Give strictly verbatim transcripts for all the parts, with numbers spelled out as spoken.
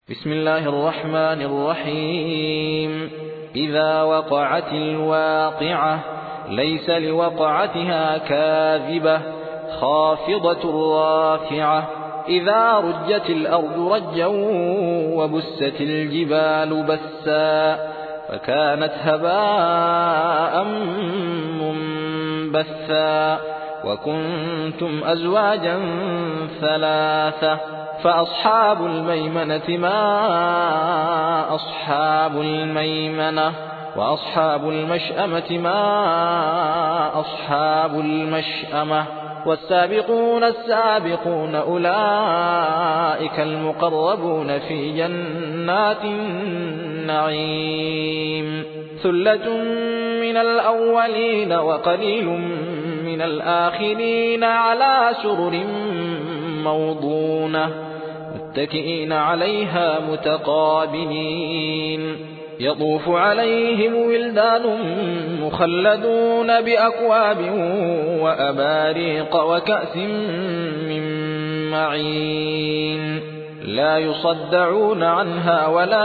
بسم الله الرحمن الرحيم. إذا وقعت الواقعة ليس لوقعتها كاذبة خافضة رافعة. إذا رجت الأرض رجا وبست الجبال بسا فكانت هباء منبثا وكنتم أزواجا ثلاثة فأصحاب الميمنة ما أصحاب الميمنة وأصحاب المشأمة ما أصحاب المشأمة والسابقون السابقون أولئك المقربون في جنات النعيم. ثلة من الأولين وقليل من الآخرين على سرر موضونة متكئين عليها متقابلين يطوف عليهم ولدان مخلدون بأكواب وأباريق وكأس من معين لا يصدعون عنها ولا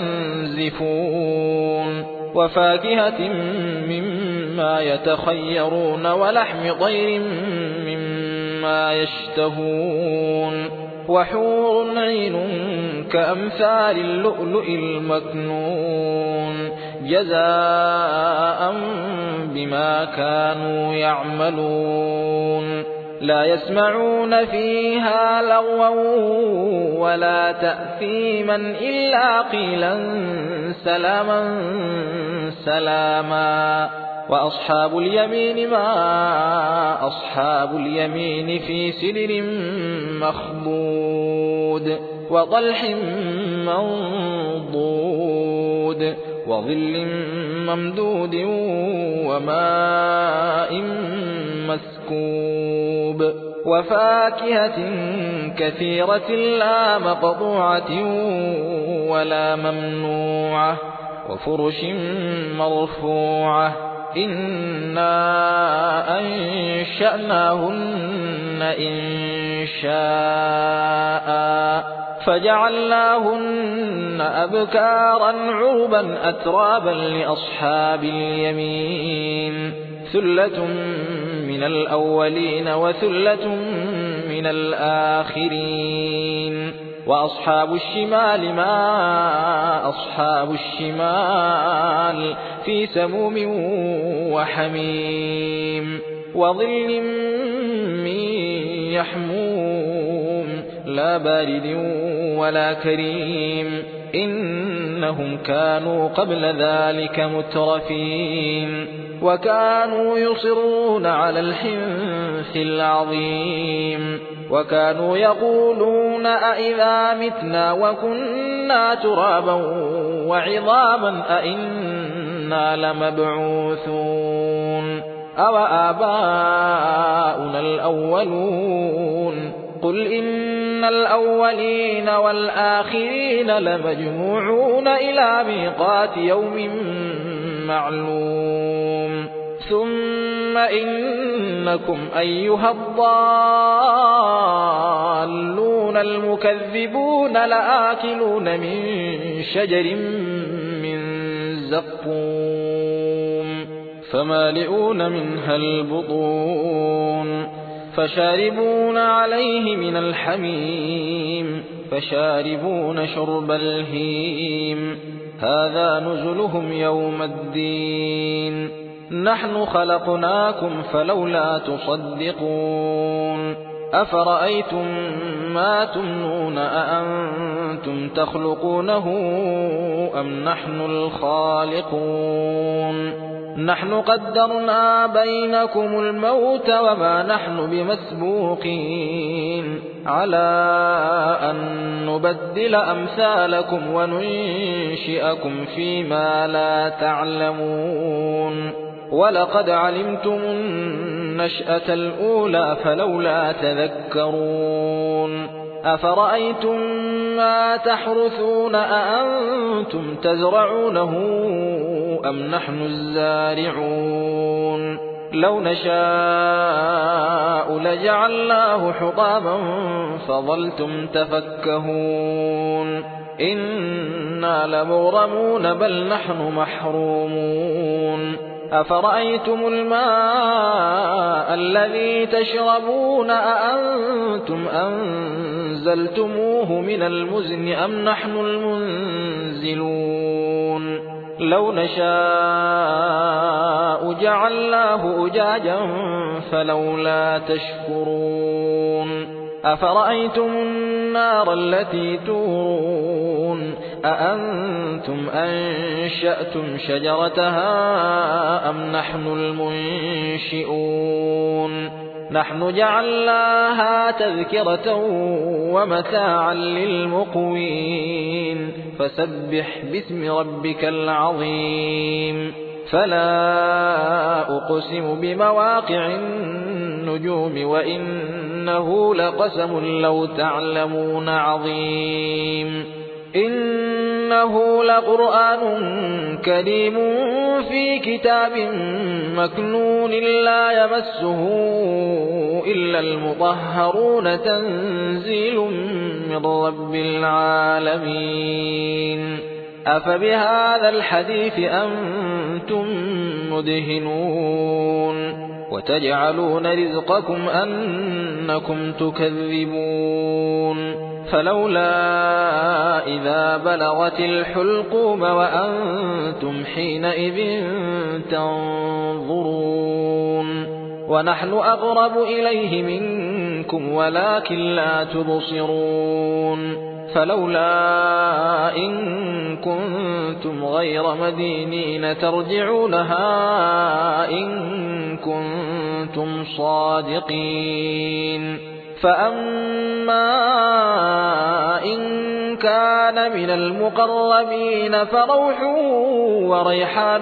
ينزفون وفاكهة مما يتخيرون ولحم طير مما يشتهون وحور عين كأمثال اللؤلؤ المكنون جزاء بما كانوا يعملون. لا يسمعون فيها لغوا ولا تأثيما إلا قيلا سلاما سلاما. وأصحاب اليمين ما أصحاب اليمين في سدر مخضود وطلح منضود وظل ممدود وماء مسكوب وفاكهة كثيرة لا مقطوعة ولا ممنوعة وفرش مرفوعة إنا أنشأناهن إنشاء فجعلناهن أبكارا عربا أترابا لأصحاب اليمين. ثلة من الأولين وثلة من الآخرين. وأصحاب الشمال ما أصحاب الشمال في سموم وحميم وظل من يحموم لا بارد ولا كريم إنهم كانوا قبل ذلك مترفين وكانوا يصرون على الحنث العظيم وكانوا يقولون أئذا متنا وكنا ترابا وعظاما أئنا لمبعوثون أو آباؤنا الأولون. قل إن الأولين والآخرين لمجموعون إلى ميقات يوم معلوم ثم إنكم أيها الضالون المكذبون لآكلون من شجر من زقوم فمالئون منها البطون فشاربون عليه من الحميم فشاربون شرب الهيم هذا نزلهم يوم الدين. نحن خلقناكم فلولا تصدقون. أفرأيتم ما تمنون أأنتم تخلقونه أم نحن الخالقون. نحن قدرنا بينكم الموت وما نحن بمسبوقين على أن نبدل أمثالكم وننشئكم فيما لا تعلمون. ولقد علمتم النشأة الأولى فلولا تذكرون. أفرأيتم ما تحرثون أأنتم تزرعونه أم نحن الزارعون. لو نشاء لجعلناه حطاما فظلتم تفكهون إنا لمغرمون بل نحن محرومون أفرأيتم الماء الذي تشربون أأنتم أنزلتموه من المزن أم نحن المنزلون لو نشاء جعلناه أجاجا فلولا تشكرون أفرأيتم النار التي تورون أأنتم أنشأتم شجرتها أم نحن المنشئون نحن جعلناها تذكرة ومتاعا للمقوين فسبح باسم ربك العظيم فلا أقسم بمواقع النجوم وإنه لقسم لو تعلمون عظيم إنه لقرآن كريم في كتاب مكنون لا يمسه إلا المطهرون تنزيل من رب العالمين أفبهذا الحديث أنتم مدهنون وتجعلون رزقكم أنكم تكذبون فلولا إذا بلغت الحلقوم وأنتم حينئذ تنظرون ونحن أقرب إليه منكم ولكن لا تبصرون فلولا إن كنتم غير مدينين ترجعونها إن كنتم صادقين فأما إن كان من المقربين فروح وريحان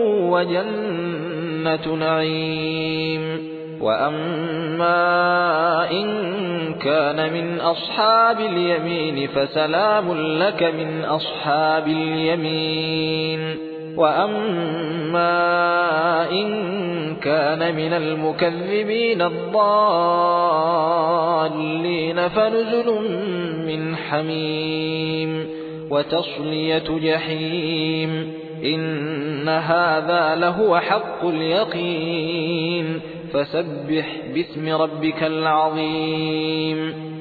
وجنة نعيم وأما إن كان من أصحاب اليمين فسلام لك من أصحاب اليمين وأما إن كان من المكذبين الضالين فنزل من حميم وتصلية جحيم إن هذا لهو حق اليقين فسبح باسم ربك العظيم